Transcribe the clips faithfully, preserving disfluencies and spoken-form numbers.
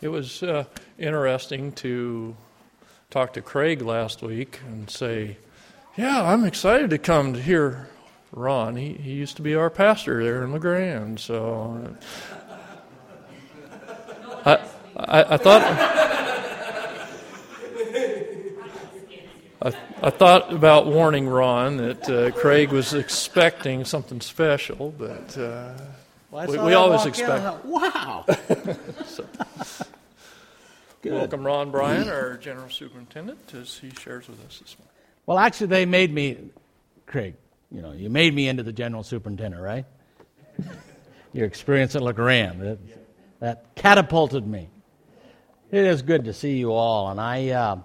It was uh, interesting to talk to Craig last week and say, yeah, I'm excited to come to hear Ron. He, he used to be our pastor there in LeGrand, so I, I, I thought I, I thought about warning Ron that uh, Craig was expecting something special, but uh, well, we, we always expect. Thought, wow. so. Welcome, Ron Bryan, our General Superintendent, as he shares with us this morning. Well, actually, they made me, Craig, you know, you made me into the General Superintendent, right? Your experience at LeGrand, that, that catapulted me. It is good to see you all, and I uh,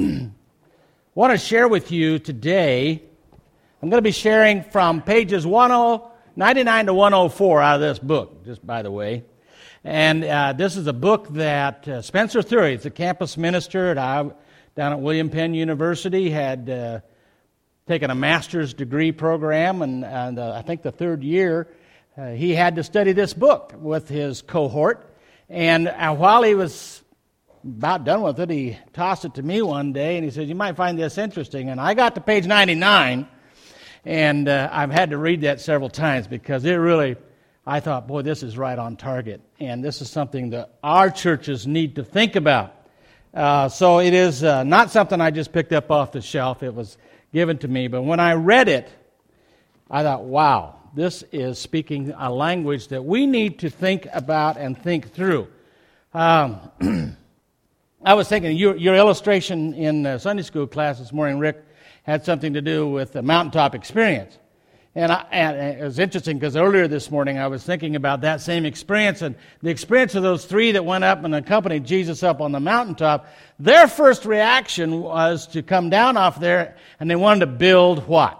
want to share with you today, I'm going to be sharing from pages ninety-nine to one oh four out of this book, just by the way. And uh, this is a book that uh, Spencer Thury, it's a campus minister at, uh, down at William Penn University, had uh, taken a master's degree program, and, and uh, I think the third year uh, he had to study this book with his cohort. And uh, while he was about done with it, he tossed it to me one day, and he said, you might find this interesting. And I got to page ninety-nine, and uh, I've had to read that several times because it really... I thought, boy, this is right on target, and this is something that our churches need to think about. Uh, so it is uh, not something I just picked up off the shelf. It was given to me. But when I read it, I thought, wow, this is speaking a language that we need to think about and think through. Um, I was thinking, your, your illustration in the Sunday school class this morning, Rick, had something to do with the mountaintop experience. And, I, and it was interesting because earlier this morning I was thinking about that same experience, and the experience of those three that went up and accompanied Jesus up on the mountaintop. Their first reaction was to come down off there, and they wanted to build what?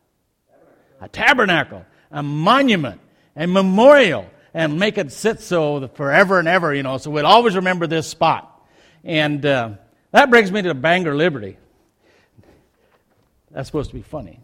A tabernacle, a monument, a memorial, and make it sit so forever and ever, you know, so we'd always remember this spot. And uh, that brings me to Bangor Liberty. That's supposed to be funny.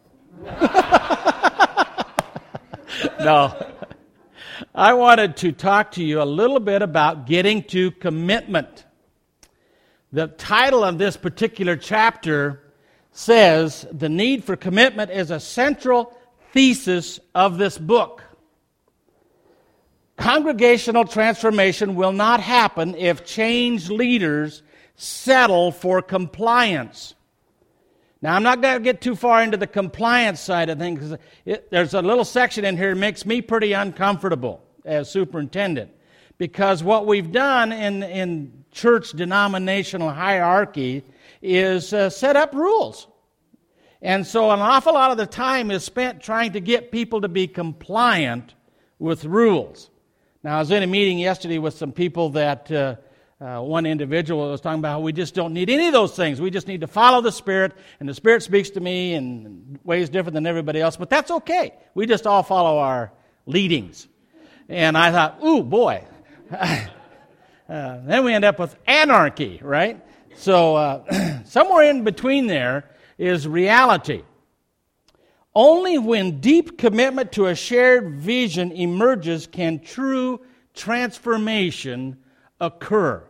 No, I wanted to talk to you a little bit about getting to commitment. The title of this particular chapter says the need for commitment is a central thesis of this book. Congregational transformation will not happen if changed leaders settle for compliance. Now, I'm not going to get too far into the compliance side of things, because it, there's a little section in here that makes me pretty uncomfortable as superintendent, because what we've done in, in church denominational hierarchy is uh, set up rules. And so an awful lot of the time is spent trying to get people to be compliant with rules. Now, I was in a meeting yesterday with some people that... Uh, Uh, one individual was talking about how we just don't need any of those things. We just need to follow the Spirit, and the Spirit speaks to me in ways different than everybody else, but that's okay. We just all follow our leadings. And I thought, ooh, boy. uh, then we end up with anarchy, right? So uh, somewhere in between there is reality. Only when deep commitment to a shared vision emerges can true transformation occur.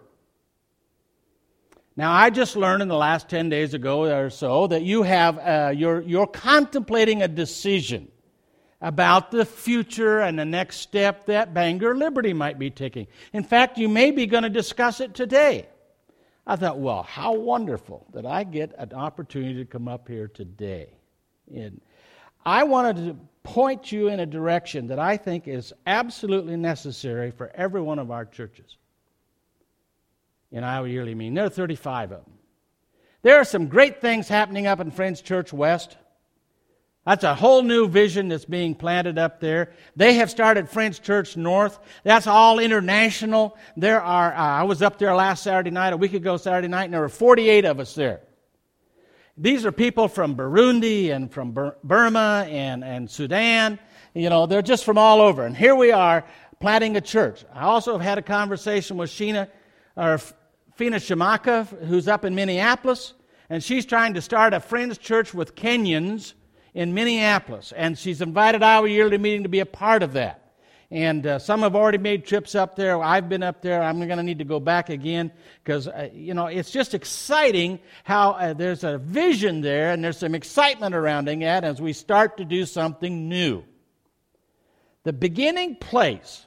Now, I just learned in the last ten days ago or so that you have, uh, you're, you're contemplating a decision about the future and the next step that Bangor Liberty might be taking. In fact, you may be going to discuss it today. I thought, well, how wonderful that I get an opportunity to come up here today. And I wanted to point you in a direction that I think is absolutely necessary for every one of our churches. In Iowa Yearly Meeting. There are thirty-five of them. There are some great things happening up in Friends Church West. That's a whole new vision that's being planted up there. They have started Friends Church North. That's all international. There are, uh, I was up there last Saturday night, a week ago Saturday night, and there were forty-eight of us there. These are people from Burundi and from Bur- Burma and, and Sudan. You know, they're just from all over. And here we are planting a church. I also have had a conversation with Sheena, or Fina Shamaka, who's up in Minneapolis, and she's trying to start a Friends Church with Kenyans in Minneapolis, and she's invited Iowa Yearly Meeting to be a part of that. And uh, some have already made trips up there. I've been up there. I'm going to need to go back again because, uh, you know, it's just exciting how uh, there's a vision there and there's some excitement around it as we start to do something new. The beginning place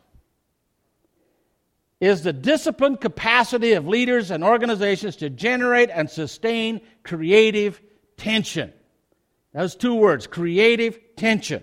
is the disciplined capacity of leaders and organizations to generate and sustain creative tension. Those two words, creative tension.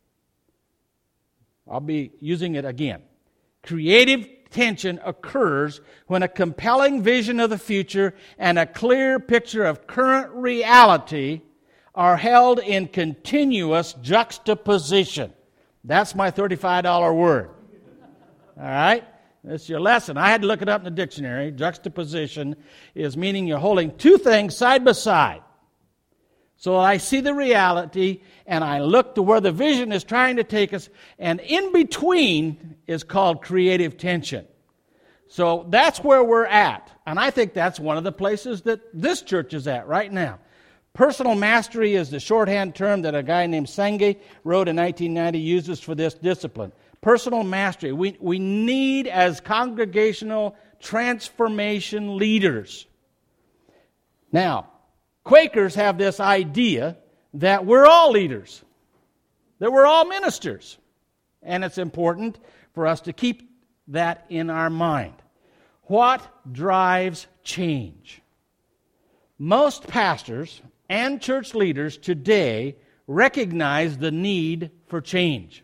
I'll be using it again. Creative tension occurs when a compelling vision of the future and a clear picture of current reality are held in continuous juxtaposition. That's my thirty-five dollar word. All right? That's your lesson. I had to look it up in the dictionary. Juxtaposition is meaning you're holding two things side by side. So I see the reality, and I look to where the vision is trying to take us, and in between is called creative tension. So that's where we're at, and I think that's one of the places that this church is at right now. Personal mastery is the shorthand term that a guy named Senge wrote in nineteen ninety uses for this discipline. Personal mastery. We, we need, as congregational transformation leaders. Now, Quakers have this idea that we're all leaders, that we're all ministers. And it's important for us to keep that in our mind. What drives change? Most pastors and church leaders today recognize the need for change.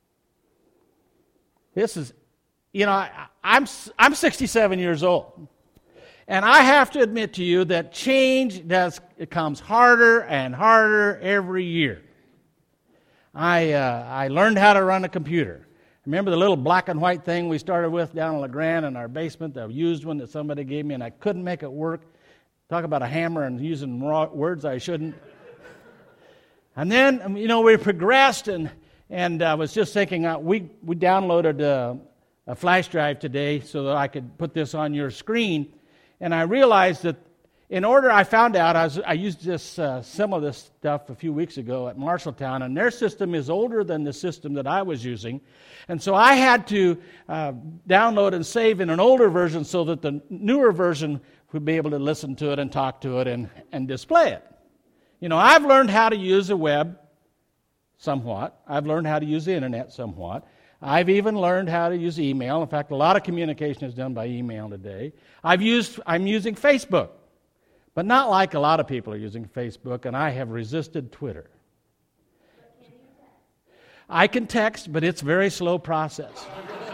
This is, you know, I, I'm I'm sixty-seven years old. And I have to admit to you that change does it comes harder and harder every year. I uh, I learned how to run a computer. Remember the little black and white thing we started with down in LeGrand in our basement, the used one that somebody gave me, and I couldn't make it work. Talk about a hammer and using raw words I shouldn't. And then, you know, we progressed, and and I was just thinking, uh, we, we downloaded a, a flash drive today so that I could put this on your screen. And I realized that in order, I found out, I, was, I used this uh, some of this stuff a few weeks ago at Marshalltown, and their system is older than the system that I was using. And so I had to uh, download and save in an older version so that the newer version would be able to listen to it and talk to it and, and display it. You know, I've learned how to use the web somewhat. I've learned how to use the internet somewhat. I've even learned how to use email. In fact, a lot of communication is done by email today. I've used, I'm using Facebook, but not like a lot of people are using Facebook, and I have resisted Twitter. I can text, but it's a very slow process.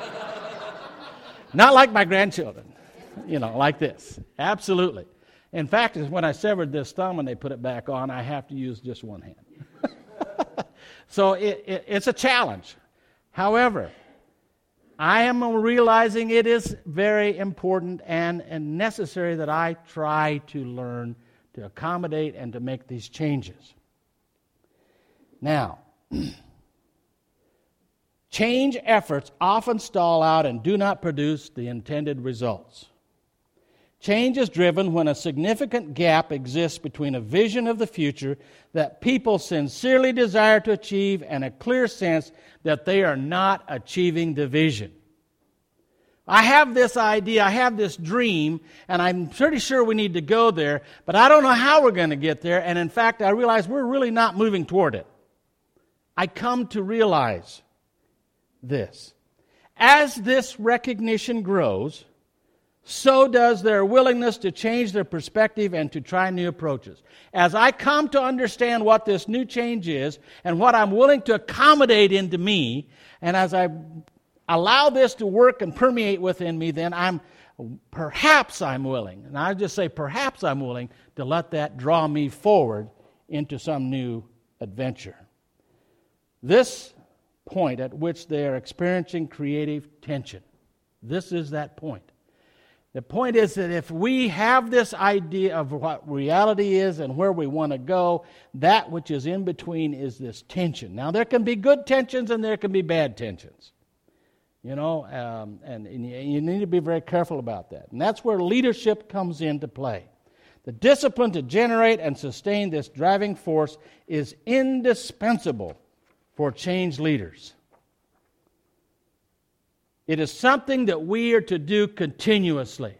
Not like my grandchildren, you know, like this. Absolutely. In fact, when I severed this thumb and they put it back on, I have to use just one hand. So it, it, it's a challenge. However, I am realizing it is very important and, and necessary that I try to learn to accommodate and to make these changes. Now, change efforts often stall out and do not produce the intended results. Change is driven when a significant gap exists between a vision of the future that people sincerely desire to achieve and a clear sense that they are not achieving the vision. I have this idea, I have this dream, and I'm pretty sure we need to go there, but I don't know how we're going to get there, and in fact, I realize we're really not moving toward it. I come to realize this. As this recognition grows, so does their willingness to change their perspective and to try new approaches. As I come to understand what this new change is and what I'm willing to accommodate into me, and as I allow this to work and permeate within me, then I'm perhaps I'm willing, and I just say perhaps I'm willing to let that draw me forward into some new adventure. This point at which they are experiencing creative tension, this is that point. The point is that if we have this idea of what reality is and where we want to go, that which is in between is this tension. Now, there can be good tensions and there can be bad tensions. You know, um, and, and you need to be very careful about that. And that's where leadership comes into play. The discipline to generate and sustain this driving force is indispensable for change leaders. It is something that we are to do continuously.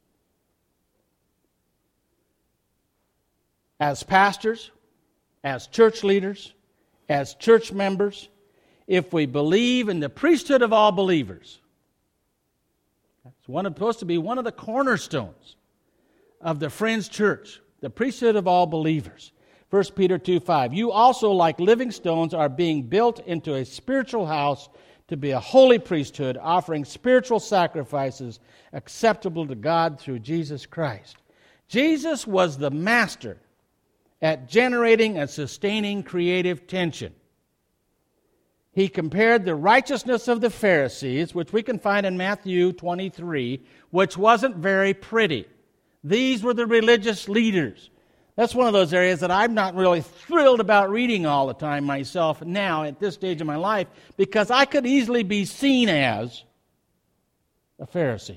As pastors, as church leaders, as church members, if we believe in the priesthood of all believers. That's one of, supposed to be one of the cornerstones of the Friends Church, the priesthood of all believers. First Peter two five, you also, like living stones, are being built into a spiritual house to be a holy priesthood, offering spiritual sacrifices acceptable to God through Jesus Christ. Jesus was the master at generating and sustaining creative tension. He compared the righteousness of the Pharisees, which we can find in Matthew twenty-three, which wasn't very pretty. These were the religious leaders. That's one of those areas that I'm not really thrilled about reading all the time myself now at this stage of my life, because I could easily be seen as a Pharisee.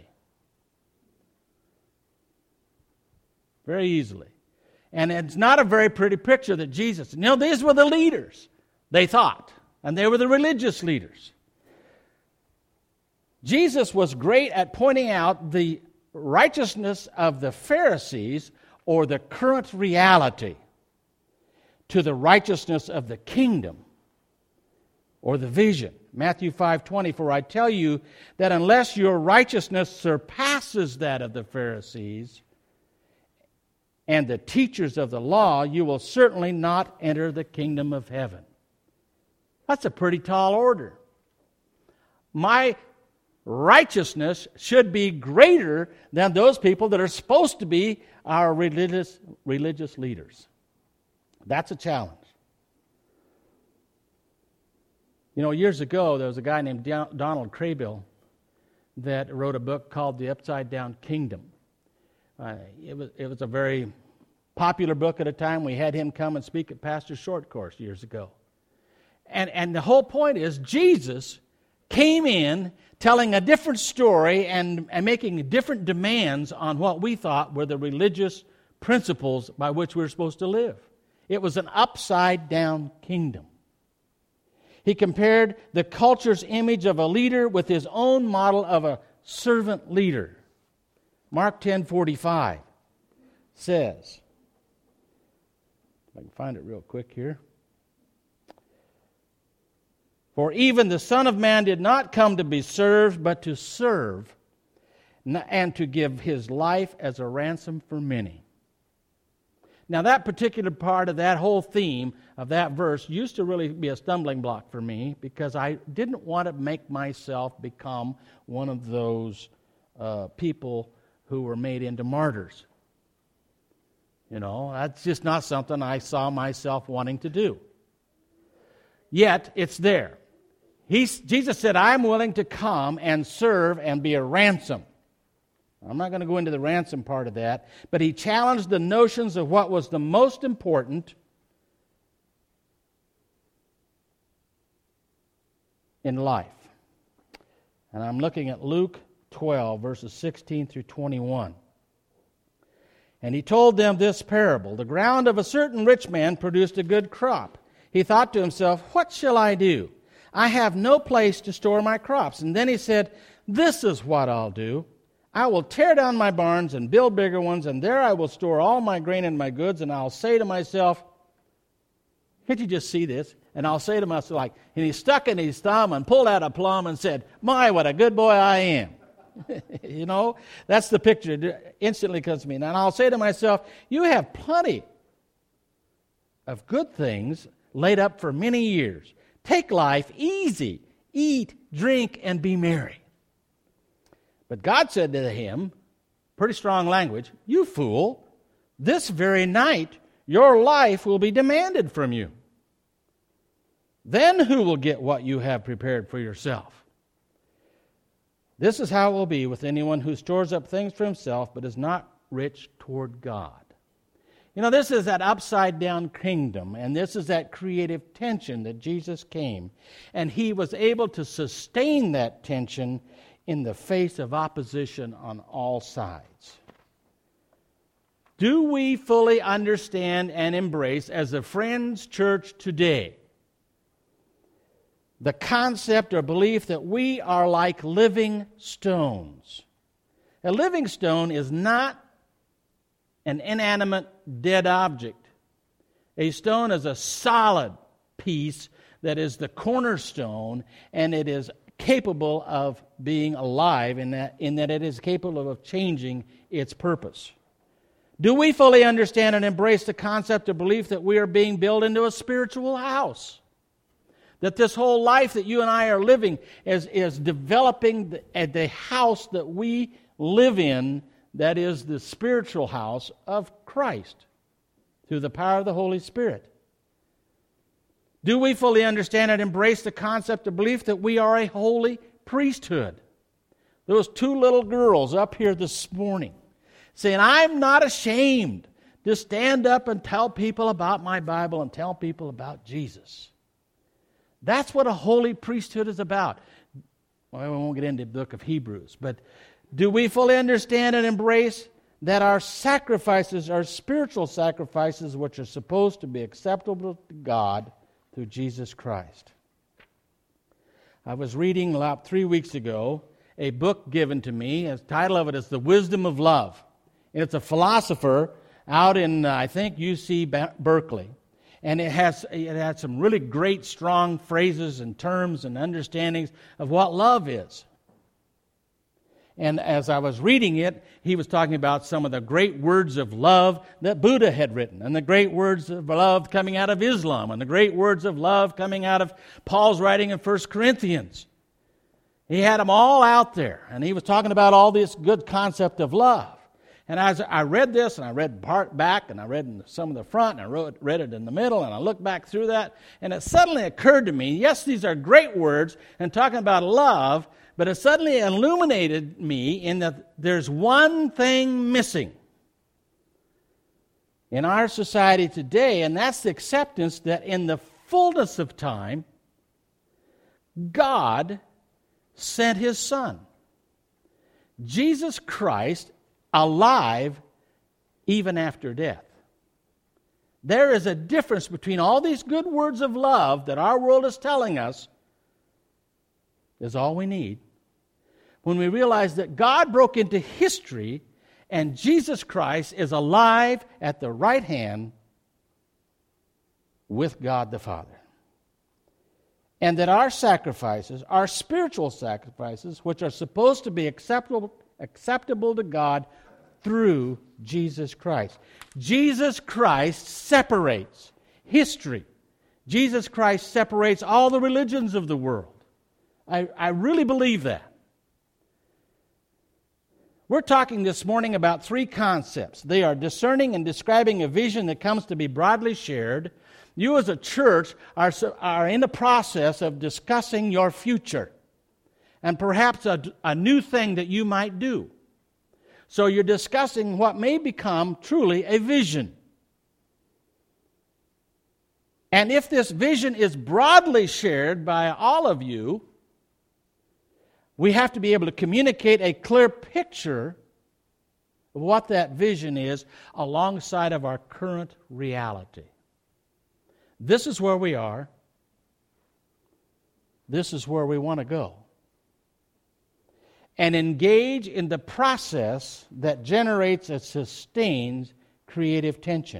Very easily. And it's not a very pretty picture that Jesus... You know, these were the leaders, they thought. And they were the religious leaders. Jesus was great at pointing out the righteousness of the Pharisees, or the current reality, to the righteousness of the kingdom, or the vision. Matthew five twenty, for I tell you that unless your righteousness surpasses that of the Pharisees and the teachers of the law, you will certainly not enter the kingdom of heaven. That's a pretty tall order. My righteousness should be greater than those people that are supposed to be our religious, religious leaders. That's a challenge. You know, years ago, there was a guy named Donald Craybill that wrote a book called The Upside Down Kingdom. Uh, it was it was a very popular book at a time. We had him come and speak at Pastor Short Course years ago. And and the whole point is Jesus came in telling a different story and, and making different demands on what we thought were the religious principles by which we were supposed to live. It was an upside-down kingdom. He compared the culture's image of a leader with his own model of a servant leader. Mark ten forty-five says, if I can find it real quick here, for even the Son of Man did not come to be served, but to serve, and to give his life as a ransom for many. Now, that particular part of that whole theme of that verse used to really be a stumbling block for me, because I didn't want to make myself become one of those uh, people who were made into martyrs. You know, that's just not something I saw myself wanting to do. Yet, it's there. He's, Jesus said, I'm willing to come and serve and be a ransom. I'm not going to go into the ransom part of that, but he challenged the notions of what was the most important in life. And I'm looking at Luke twelve, verses sixteen through twenty-one. And he told them this parable. The ground of a certain rich man produced a good crop. He thought to himself, what shall I do? I have no place to store my crops. And then he said, this is what I'll do. I will tear down my barns and build bigger ones, and there I will store all my grain and my goods, and I'll say to myself, can't you just see this? And I'll say to myself, like, and he stuck in his thumb and pulled out a plum and said, my, what a good boy I am. You know, that's the picture. It instantly comes to me. And I'll say to myself, you have plenty of good things laid up for many years. Take life easy. Eat, drink, and be merry. But God said to him, pretty strong language, you fool, this very night your life will be demanded from you. Then who will get what you have prepared for yourself? This is how it will be with anyone who stores up things for himself but is not rich toward God. You know, this is that upside-down kingdom, and this is that creative tension that Jesus came, and he was able to sustain that tension in the face of opposition on all sides. Do we fully understand and embrace, as a Friends Church today, the concept or belief that we are like living stones. A living stone is not an inanimate, dead object. A stone is a solid piece that is the cornerstone, and it is capable of being alive in that, in that it is capable of changing its purpose. Do we fully understand and embrace the concept or belief that we are being built into a spiritual house? That this whole life that you and I are living is, is developing the, the house that we live in, that is the spiritual house of Christ, through the power of the Holy Spirit. Do we fully understand and embrace the concept or belief that we are a holy priesthood? Those two little girls up here this morning saying, I'm not ashamed to stand up and tell people about my Bible and tell people about Jesus. That's what a holy priesthood is about. Well, we won't get into the book of Hebrews, but do we fully understand and embrace that our sacrifices are spiritual sacrifices which are supposed to be acceptable to God through Jesus Christ? I was reading about three weeks ago a book given to me. The title of it is The Wisdom of Love. And it's a philosopher out in, uh, I think, U C Berkeley. And it has it has some really great, strong phrases and terms and understandings of what love is. And as I was reading it, he was talking about some of the great words of love that Buddha had written, and the great words of love coming out of Islam, and the great words of love coming out of Paul's writing in First Corinthians. He had them all out there, and he was talking about all this good concept of love. And as I read this, and I read part back, and I read some of the front, and I wrote, read it in the middle, and I looked back through that, and it suddenly occurred to me, yes, these are great words, and talking about love, but it suddenly illuminated me in that there's one thing missing in our society today, and that's the acceptance that in the fullness of time, God sent His Son, Jesus Christ, alive even after death. There is a difference between all these good words of love that our world is telling us is all we need, when we realize that God broke into history and Jesus Christ is alive at the right hand with God the Father. And that our sacrifices, our spiritual sacrifices, which are supposed to be acceptable, acceptable to God through Jesus Christ. Jesus Christ separates history. Jesus Christ separates all the religions of the world. I, I really believe that. We're talking this morning about three concepts. They are discerning and describing a vision that comes to be broadly shared. You as a church are, are in the process of discussing your future and perhaps a, a new thing that you might do. So you're discussing what may become truly a vision. And if this vision is broadly shared by all of you, we have to be able to communicate a clear picture of what that vision is alongside of our current reality. This is where we are. This is where we want to go. And engage in the process that generates and sustains creative tension.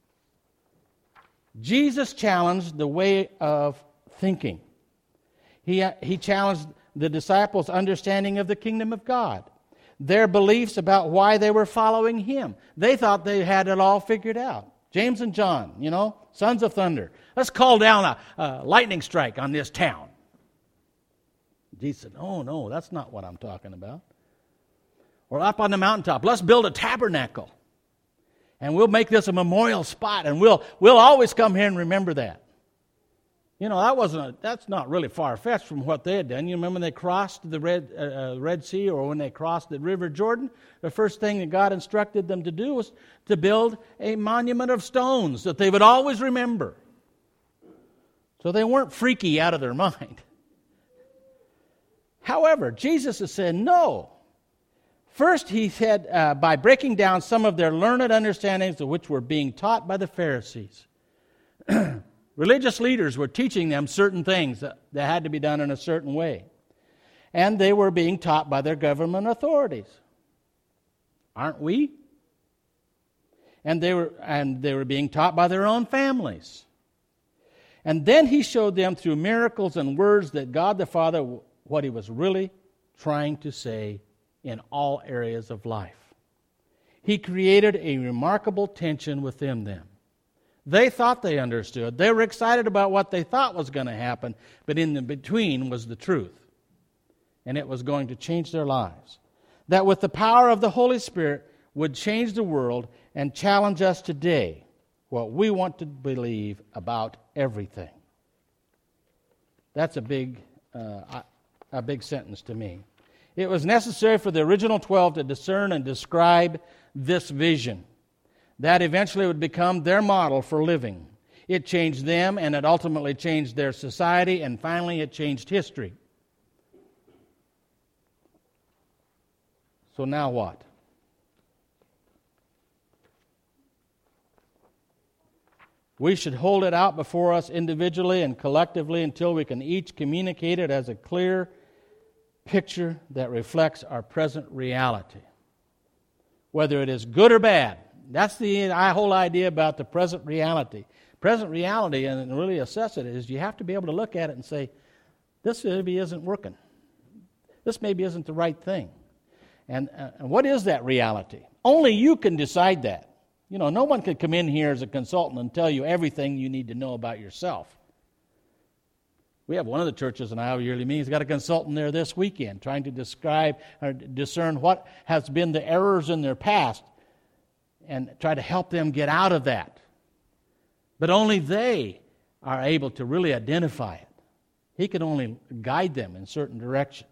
Jesus challenged the way of thinking. He, he challenged the disciples' understanding of the kingdom of God, their beliefs about why they were following Him. They thought they had it all figured out. James and John, you know, sons of thunder. Let's call down a, a lightning strike on this town. Jesus said, oh, no, that's not what I'm talking about. Or up on the mountaintop, let's build a tabernacle. And we'll make this a memorial spot, and we'll we'll always come here and remember that. You know, that wasn't a, that's not really far-fetched from what they had done. You remember when they crossed the Red, uh, Red Sea, or when they crossed the River Jordan? The first thing that God instructed them to do was to build a monument of stones that they would always remember. So they weren't freaky out of their mind. However, Jesus has said no. First, he said, uh, by breaking down some of their learned understandings of which were being taught by the Pharisees. Religious leaders were teaching them certain things that, that had to be done in a certain way. And they were being taught by their government authorities. Aren't we? And they were and they were being taught by their own families. And then he showed them through miracles and words that God the Father, what he was really trying to say in all areas of life. He created a remarkable tension within them. They thought they understood. They were excited about what they thought was going to happen, but in the between was the truth. And it was going to change their lives. That with the power of the Holy Spirit would change the world and challenge us today, what we want to believe about everything. That's a big, uh, a big sentence to me. It was necessary for the original twelve to discern and describe this vision. That eventually would become their model for living. It changed them, and it ultimately changed their society, and finally it changed history. So now what? We should hold it out before us individually and collectively until we can each communicate it as a clear picture that reflects our present reality. Whether it is good or bad. That's the whole idea about the present reality. Present reality, and really assess it, is you have to be able to look at it and say, this maybe isn't working. This maybe isn't the right thing. And, uh, and what is that reality? Only you can decide that. You know, no one can come in here as a consultant and tell you everything you need to know about yourself. We have one of the churches in our yearly meetings got a consultant there this weekend trying to describe or discern what has been the errors in their past and try to help them get out of that. But only they are able to really identify it. He can only guide them in certain directions.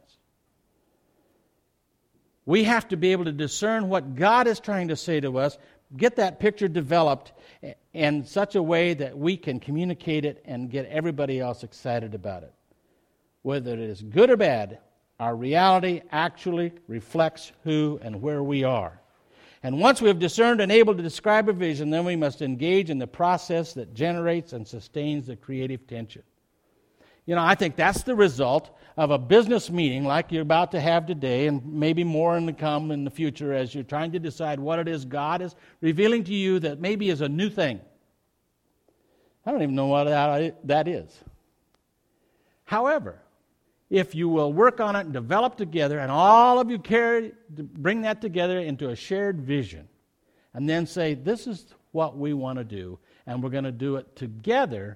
We have to be able to discern what God is trying to say to us, get that picture developed in such a way that we can communicate it and get everybody else excited about it. Whether it is good or bad, our reality actually reflects who and where we are. And once we have discerned and able to describe a vision, then we must engage in the process that generates and sustains the creative tension. You know, I think that's the result of a business meeting like you're about to have today, and maybe more in the come in the future as you're trying to decide what it is God is revealing to you that maybe is a new thing. I don't even know what that is. However, if you will work on it and develop together, and all of you carry, bring that together into a shared vision, and then say, this is what we want to do, and we're going to do it together,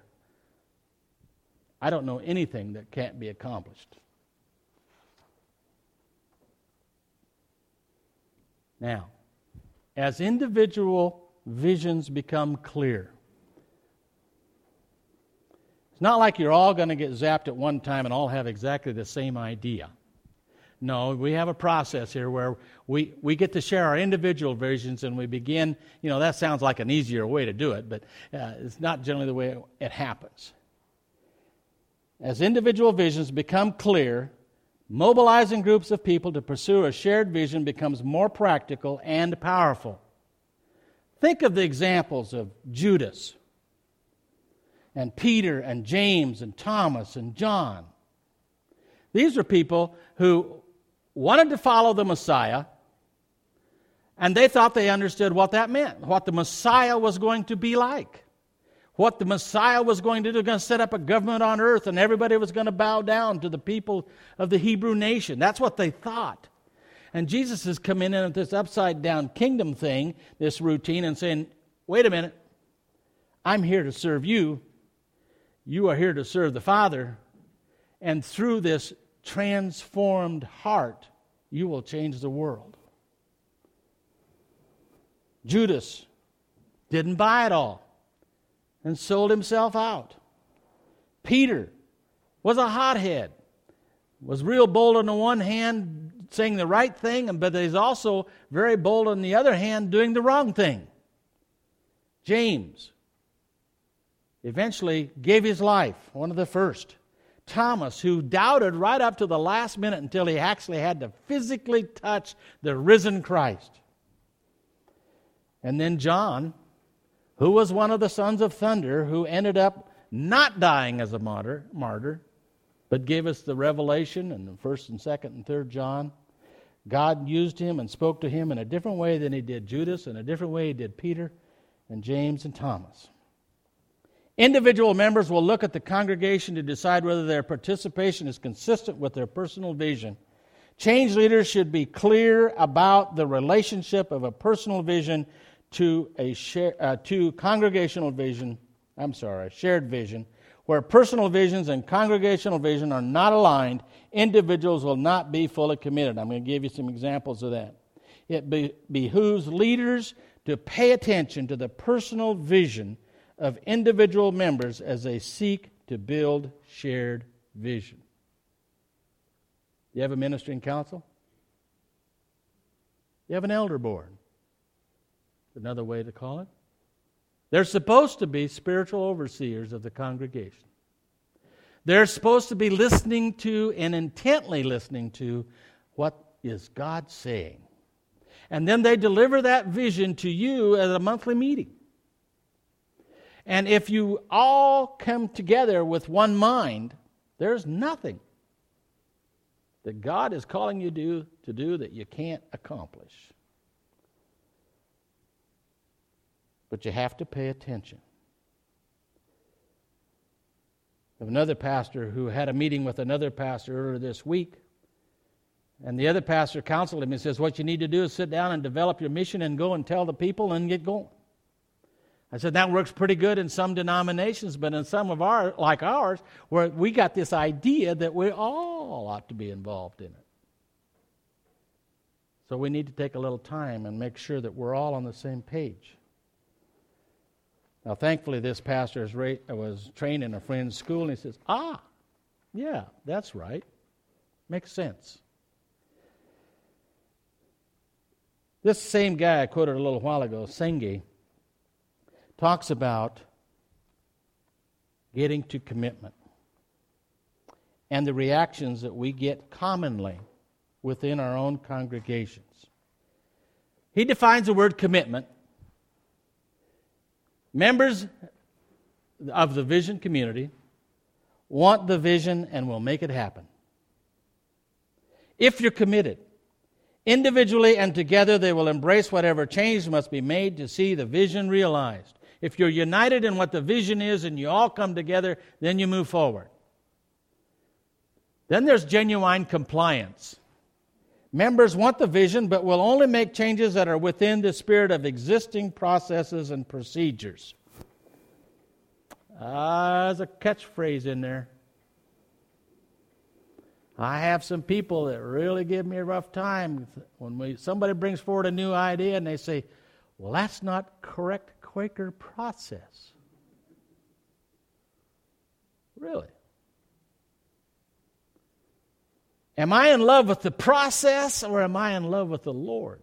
I don't know anything that can't be accomplished. Now, as individual visions become clear, it's not like you're all going to get zapped at one time and all have exactly the same idea. No, we have a process here where we, we get to share our individual visions and we begin, you know, that sounds like an easier way to do it, but uh, it's not generally the way it, it happens. As individual visions become clear, mobilizing groups of people to pursue a shared vision becomes more practical and powerful. Think of the examples of Judas and Peter and James and Thomas and John. These are people who wanted to follow the Messiah, and they thought they understood what that meant, what the Messiah was going to be like. What the Messiah was going to do, going to set up a government on earth, and everybody was going to bow down to the people of the Hebrew nation. That's what they thought. And Jesus has come in with this upside-down kingdom thing, this routine, and saying, wait a minute, I'm here to serve you. You are here to serve the Father. And through this transformed heart, you will change the world. Judas didn't buy it all and sold himself out. Peter was a hothead, was real bold on the one hand, saying the right thing, but he's also very bold on the other hand, doing the wrong thing. James eventually gave his life, one of the first. Thomas, who doubted right up to the last minute until he actually had to physically touch the risen Christ. And then John, who was one of the sons of thunder, who ended up not dying as a martyr, martyr, but gave us the revelation in the first and second and third John. God used him and spoke to him in a different way than he did Judas, in a different way he did Peter and James and Thomas. Individual members will look at the congregation to decide whether their participation is consistent with their personal vision. Change leaders should be clear about the relationship of a personal vision to a share, uh, to congregational vision. I'm sorry, shared vision. Where personal visions and congregational vision are not aligned, individuals will not be fully committed. I'm going to give you some examples of that. It be, behooves leaders to pay attention to the personal vision of individual members as they seek to build shared vision. You have a ministering council? You have an elder board. Another way to call it. They're supposed to be spiritual overseers of the congregation. They're supposed to be listening to and intently listening to what is God saying. And then they deliver that vision to you at a monthly meeting. And if you all come together with one mind, there's nothing that God is calling you do, to do that you can't accomplish. But you have to pay attention. I have another pastor who had a meeting with another pastor earlier this week. And the other pastor counseled him and says, what you need to do is sit down and develop your mission and go and tell the people and get going. I said, that works pretty good in some denominations, but in some of our, like ours, where we got this idea that we all ought to be involved in it. So we need to take a little time and make sure that we're all on the same page. Now, thankfully, this pastor is ra- was trained in a friend's school, and he says, ah, yeah, that's right. Makes sense. This same guy I quoted a little while ago, Senge, talks about getting to commitment and the reactions that we get commonly within our own congregations. He defines the word commitment. Members of the vision community want the vision and will make it happen. If you're committed, individually and together they will embrace whatever change must be made to see the vision realized. If you're united in what the vision is and you all come together, then you move forward. Then there's genuine compliance. Members want the vision, but will only make changes that are within the spirit of existing processes and procedures. Uh, there's a catchphrase in there. I have some people that really give me a rough time when we, somebody brings forward a new idea and they say, well, that's not correct Quaker process. Really? Am I in love with the process or am I in love with the Lord?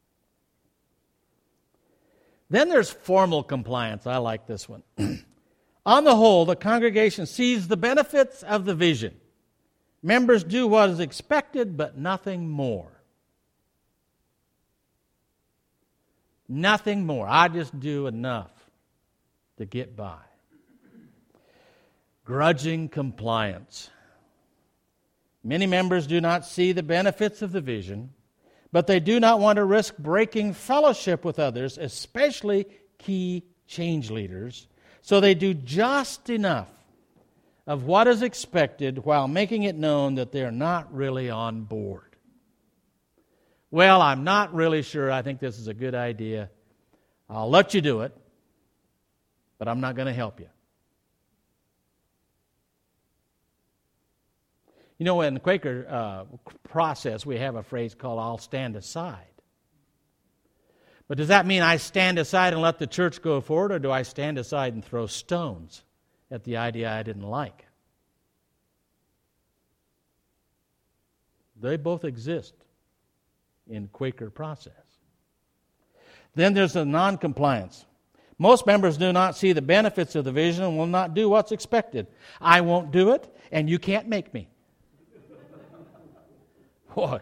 Then there's formal compliance. I like this one. On the whole, the congregation sees the benefits of the vision. Members do what is expected, but nothing more. Nothing more. I just do enough to get by. Grudging compliance. Many members do not see the benefits of the vision, but they do not want to risk breaking fellowship with others, especially key change leaders, so they do just enough of what is expected while making it known that they're not really on board. Well, I'm not really sure. I think this is a good idea. I'll let you do it, but I'm not going to help you. You know, in the Quaker uh, process, we have a phrase called, I'll stand aside. But does that mean I stand aside and let the church go forward, or do I stand aside and throw stones at the idea I didn't like? They both exist in Quaker process. Then there's the non-compliance. Most members do not see the benefits of the vision and will not do what's expected. I won't do it, and you can't make me. Boy.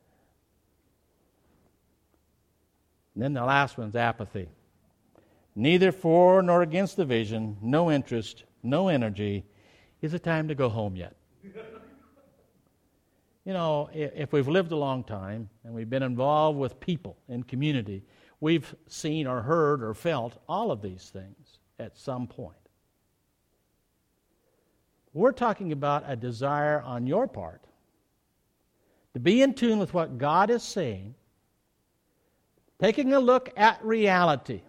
And then the last one's apathy. Neither for nor against the vision, no interest, no energy, is it time to go home yet? You know, if we've lived a long time and we've been involved with people in community, we've seen or heard or felt all of these things at some point. We're talking about a desire on your part to be in tune with what God is saying, taking a look at reality.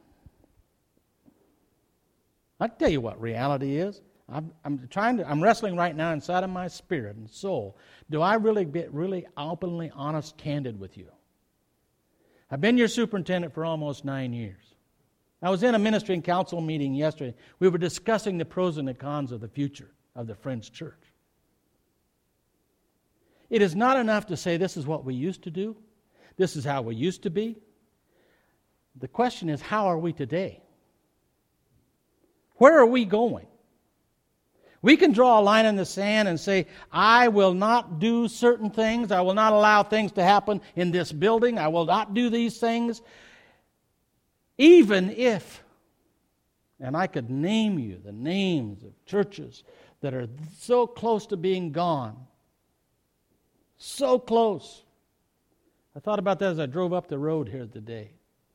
I'll tell you what reality is. I'm, I'm trying to. I'm wrestling right now inside of my spirit and soul. Do I really get really openly honest, candid with you? I've been your superintendent for almost nine years. I was in a ministry and council meeting yesterday. We were discussing the pros and the cons of the future of the Friends Church. It is not enough to say this is what we used to do. This is how we used to be. The question is, how are we today? Where are we going? We can draw a line in the sand and say, I will not do certain things. I will not allow things to happen in this building. I will not do these things. Even if, and I could name you the names of churches that are so close to being gone. So close. I thought about that as I drove up the road here today.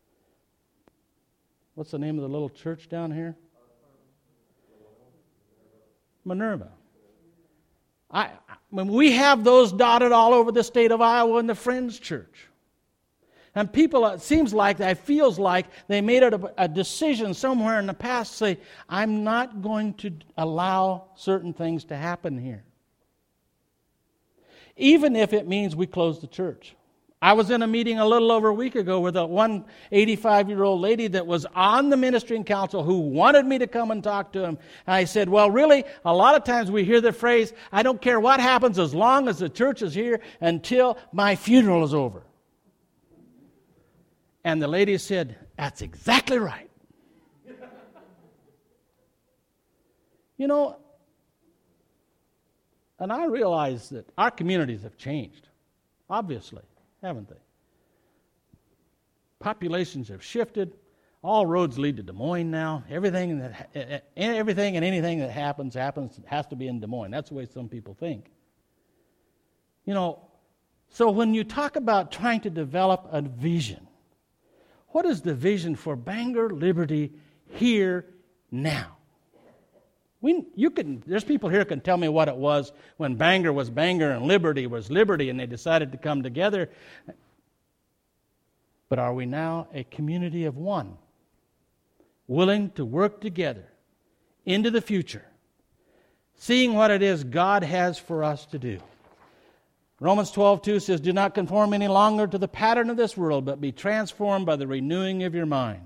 What's the name of the little church down here? Minerva. I, when we have those dotted all over the state of Iowa in the Friends Church. And people, it seems like, it feels like they made it a, a decision somewhere in the past to say, I'm not going to allow certain things to happen here. Even if it means we close the church. I was in a meeting a little over a week ago with a one eighty-five-year-old lady that was on the ministry and council who wanted me to come and talk to him. And I said, well, really, a lot of times we hear the phrase, I don't care what happens as long as the church is here until my funeral is over. And the lady said, that's exactly right. You know, and I realize that our communities have changed, obviously. Haven't they? Populations have shifted. All roads lead to Des Moines now. Everything that everything and anything that happens happens has to be in Des Moines. That's the way some people think. You know, so when you talk about trying to develop a vision, what is the vision for Bangor Liberty here now? We, you can. There's people here who can tell me what it was when Bangor was Bangor and Liberty was Liberty and they decided to come together. But are we now a community of one, willing to work together into the future, seeing what it is God has for us to do? Romans twelve two says, do not conform any longer to the pattern of this world, but be transformed by the renewing of your mind.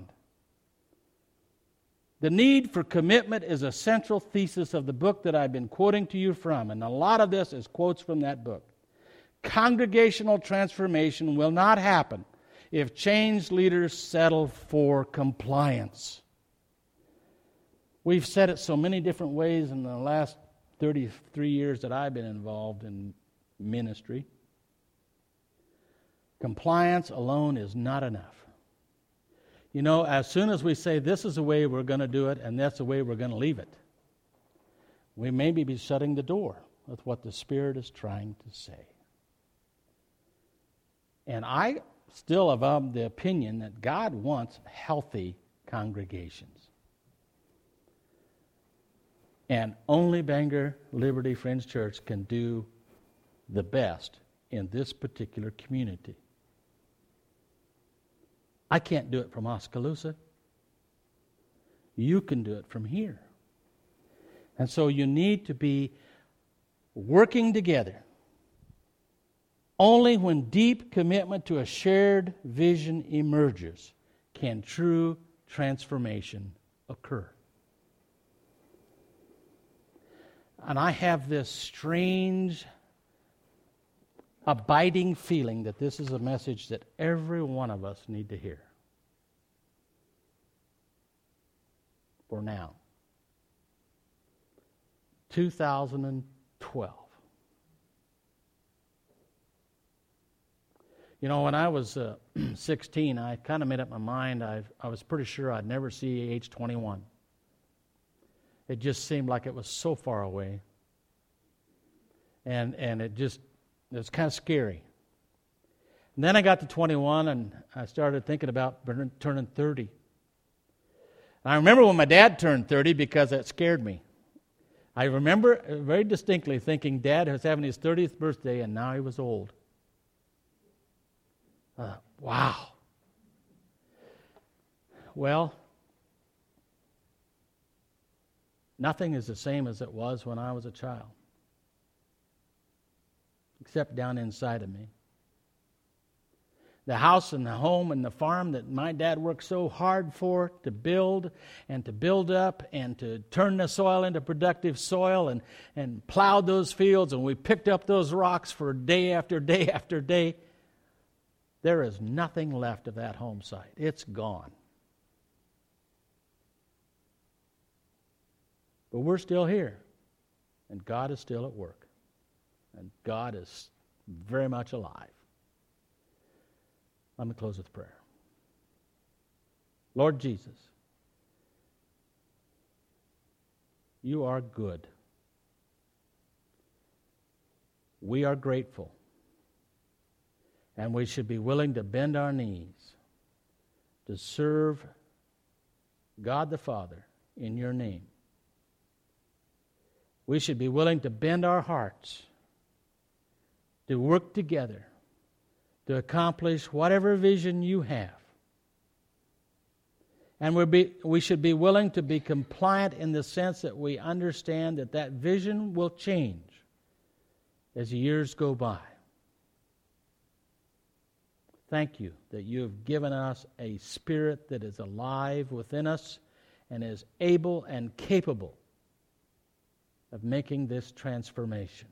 The need for commitment is a central thesis of the book that I've been quoting to you from, and a lot of this is quotes from that book. Congregational transformation will not happen if changed leaders settle for compliance. We've said it so many different ways in the last thirty-three years that I've been involved in ministry. Compliance alone is not enough. You know, as soon as we say this is the way we're going to do it and that's the way we're going to leave it, we may be shutting the door with what the Spirit is trying to say. And I still am of the opinion that God wants healthy congregations. And only Bangor Liberty Friends Church can do the best in this particular community. I can't do it from Oskaloosa. You can do it from here. And so you need to be working together. Only when deep commitment to a shared vision emerges can true transformation occur. And I have this strange, abiding feeling that this is a message that every one of us need to hear. For now. two thousand twelve. You know, when I was uh, sixteen, I kind of made up my mind. I I was pretty sure I'd never see age twenty-one. It just seemed like it was so far away. And and it just, it was kind of scary. And then I got to twenty-one, and I started thinking about turning thirty. And I remember when my dad turned thirty because it scared me. I remember very distinctly thinking Dad was having his thirtieth birthday, and now he was old. Uh, wow. Well, nothing is the same as it was when I was a child, except down inside of me. The house and the home and the farm that my dad worked so hard for to build and to build up and to turn the soil into productive soil and, and plowed those fields, and we picked up those rocks for day after day after day. There is nothing left of that home site. It's gone. But we're still here, and God is still at work, and God is very much alive. Let me close with prayer. Lord Jesus, you are good. We are grateful, and we should be willing to bend our knees to serve God the Father in your name. We should be willing to bend our hearts to work together to accomplish whatever vision you have. And we'll be, we should be willing to be compliant in the sense that we understand that that vision will change as years go by. Thank you that you have given us a spirit that is alive within us and is able and capable of making this transformation.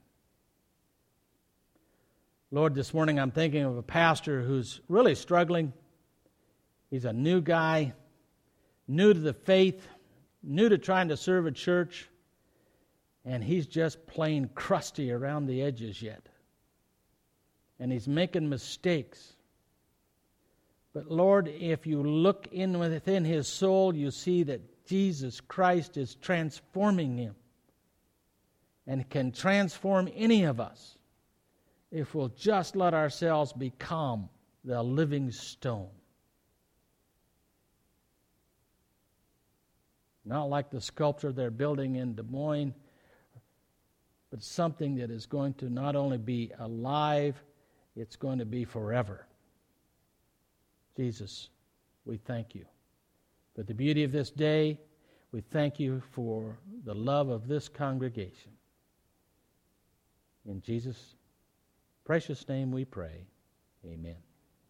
Lord, this morning I'm thinking of a pastor who's really struggling. He's a new guy, new to the faith, new to trying to serve a church, and he's just plain crusty around the edges yet. And he's making mistakes. But Lord, if you look in within his soul, you see that Jesus Christ is transforming him and can transform any of us if we'll just let ourselves become the living stone. Not like the sculpture they're building in Des Moines, but something that is going to not only be alive, it's going to be forever. Jesus, we thank you for the beauty of this day. We thank you for the love of this congregation. In Jesus' precious name we pray. Amen.